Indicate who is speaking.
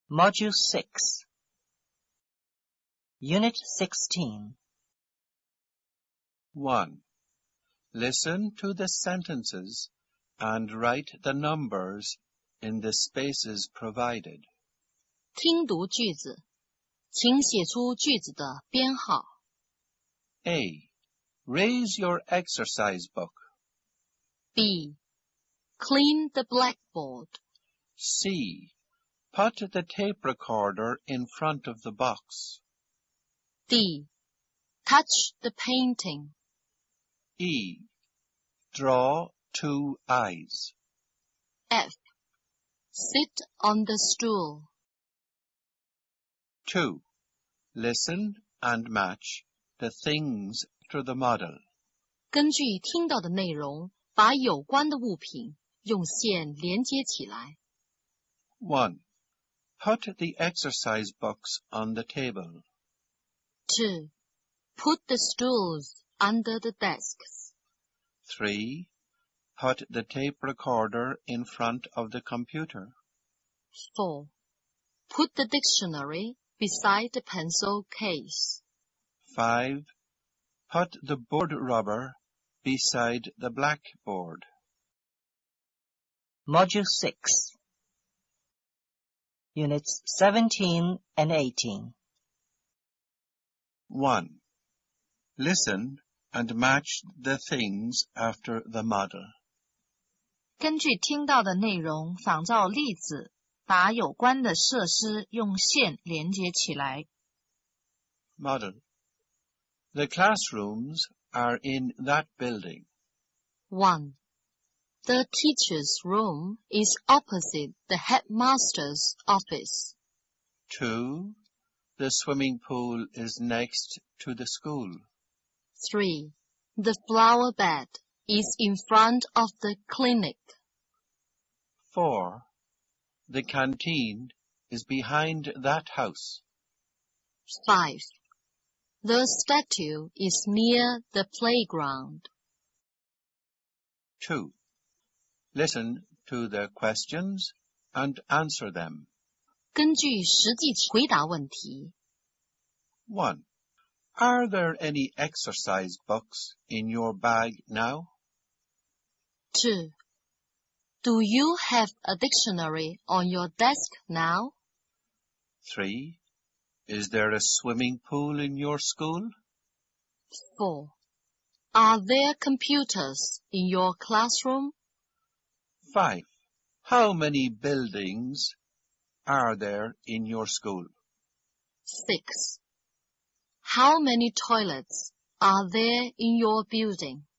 Speaker 1: Module 6, Unit 16.
Speaker 2: 1. Listen to the sentences and write the numbers in the spaces provided.
Speaker 3: 听读句子，请写出句子的编号。
Speaker 2: A. Raise your exercise book.
Speaker 3: B. Clean the blackboard.
Speaker 2: C. Put the tape recorder in front of the box.
Speaker 3: D. Touch the painting.
Speaker 2: E. Draw 2 eyes.
Speaker 3: F. Sit on the stool.
Speaker 2: 2. Listen and match the things to the model.
Speaker 3: 根据听到的内容，把有关的物品用线连接起来。
Speaker 2: 1. Put the exercise books on the table.
Speaker 3: 2. Put the stools under the desks.
Speaker 2: 3. Put the tape recorder in front of the computer.
Speaker 3: 4. Put the dictionary beside the pencil case.
Speaker 2: 5. Put the board rubber beside the blackboard.
Speaker 1: Module 6, Units 17 and 18.
Speaker 2: 1. Listen and match the things after the model.
Speaker 3: 根据听到的内容仿照例子，把有关的设施用线连接起来。
Speaker 2: Model. The classrooms are in that building.
Speaker 3: 1. The teacher's room is opposite the headmaster's office.
Speaker 2: 2. The swimming pool is next to the school.
Speaker 3: 3. The flower bed is in front of the clinic.
Speaker 2: 4. The canteen is behind that house.
Speaker 3: 5. The statue is near the playground.
Speaker 2: 2. Listen to the questions and answer them.
Speaker 3: 根据实际回答问题。
Speaker 2: 1. Are there any exercise books in your bag now?
Speaker 3: 2. Do you have a dictionary on your desk now?
Speaker 2: 3. Is there a swimming pool in your school?
Speaker 3: 4. Are there computers in your classroom?
Speaker 2: 5. How many buildings are there in your school?
Speaker 3: 6. How many toilets are there in your building?